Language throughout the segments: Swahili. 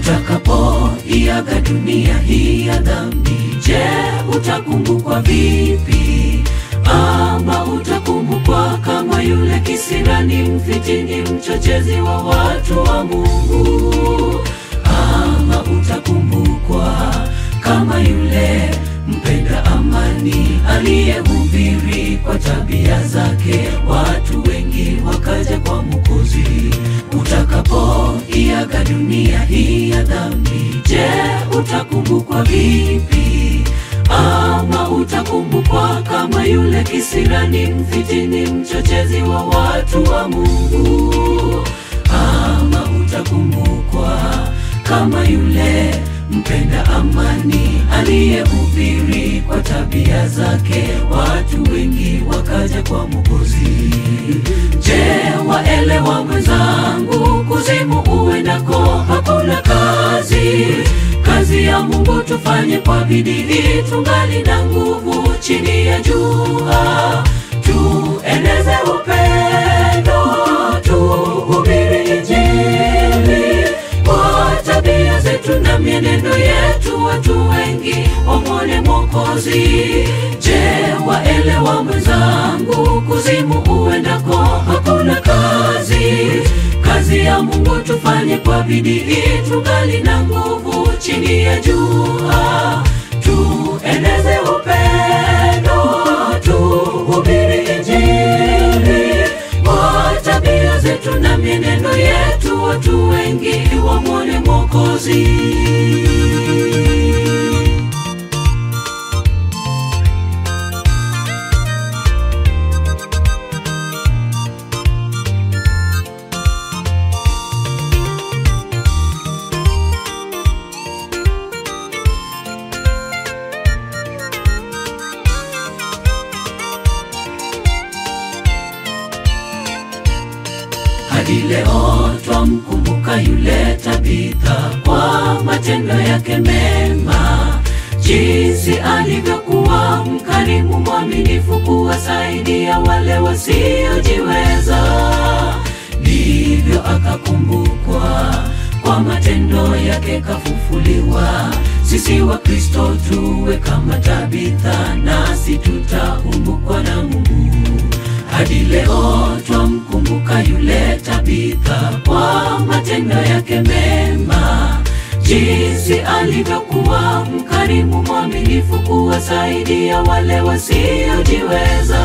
Utakapoiaga dunia hii ya dhambi, je, utakumbukwa vipi? Ama utakumbukwa kama yule kisirani, mfitini, mchochezi wa watu wa Mungu? Ama utakumbukwa kama yule mpenda amani aliyehubiri kwa tabia zake watu wengi wakaja kwa Mwokozi? Utakapoiaga dunia hii ya dhambi, je, utakumbukwa vipi? Ama utakumbukwa kama yule kisirani, mfitini, mchochezi wa watu wa Mungu? Ama utakumbukwa kama yule mpenda amani aliyehubiri kwa tabia zake watu wengi wakaja kwa Mwokozi? Je, waelewa mwenzangu, kuzimu uendako hakuna kazi? Kazi ya Mungu tufanye kwa bidii, tungali na nguvu chini ya jua. Tueneze upendo, tuhubiri Injili, kwa tabia zetu na mienendo yetu watu wengi wamwone Mwokozi. Je, waelewa mwenzangu, kuzimu uendako hakuna kazi? Kazi ya Mungu tufanye kwa bidii, tungali na nguvu chini ya jua. Tueneze upendo, tuhubiri Injili, kwa tabia zetu na mienendo yetu watu wengi wamwone Mwokozi. Hadi leo twamkumbuka yule Tabitha kwa matendo yake mema, jinsi alivyokuwa mkarimu, mwaminifu, kuwasaidia wale wasiojiweza. Ndivyo akakumbukwa kwa matendo yake, kafufuliwa. Sisi wa Kristo tuwe kama Tabitha, nasi tutakumbukwa na Mungu. Hadi leo twamkumbuka yule Tabitha kwa matendo yake mema, jinsi alivyokuwa mkarimu, mwaminifu, kuwasaidia wale wasiojiweza.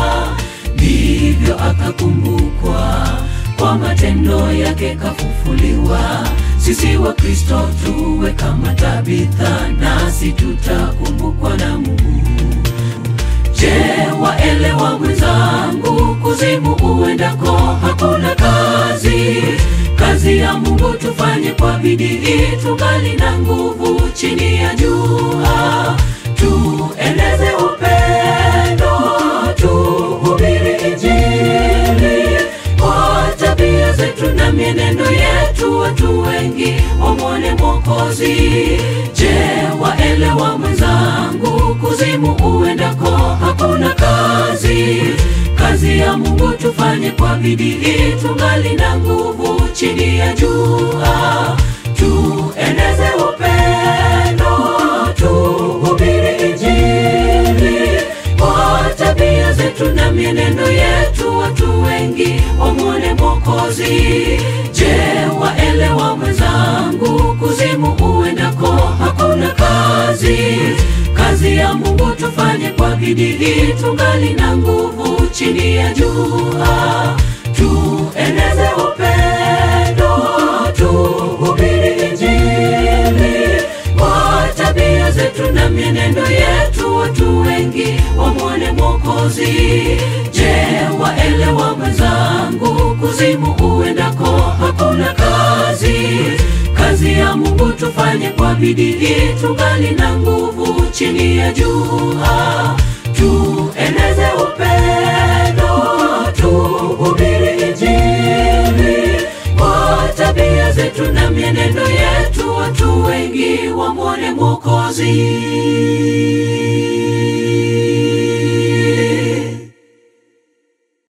Ndivyo akakumbukwa kwa matendo yake, kafufuliwa. Sisi wa Kristo tuwe kama Tabitha, nasi tutakumbukwa na Mungu. Je, waelewa mwenzangu, kuzimu uendako hakuna kazi? Kazi ya Mungu tufanye kwa bidii, tungali na nguvu chini ya jua. Tueneze upendo, tuhubiri Injili, kwa tabia zetu na mienendo yetu watu wengi wamwone Mwokozi. Je, waelewa mwenzangu, kuzimu uendako hakuna kazi? Kazi ya Mungu tufanye kwa bidii, tungali na nguvu chini ya jua. Tueneze upendo, tuhubiri Injili, kwa tabia zetu na mienendo yetu watu wengi wamwone Mwokozi. Je, waelewa mwenzangu, kuzimu uendako hakuna kazi? Kazi ya Mungu tufanye kwa bidii, tungali na nguvu chini ya jua. Tueneze upendo, tuhubiri Injili, kwa tabia zetu na mienendo yetu watu wengi wamwone Mwokozi. Je, waelewa mwenzangu, kuzimu uendako hakuna kazi? Kazi ya Mungu tufanye kwa bidii, tungali na nguvu chini ya jua. Tueneze upendo, tuhubiri Injili, kwa tabia zetu na mienendo yetu watu wengi wamwone Mwokozi.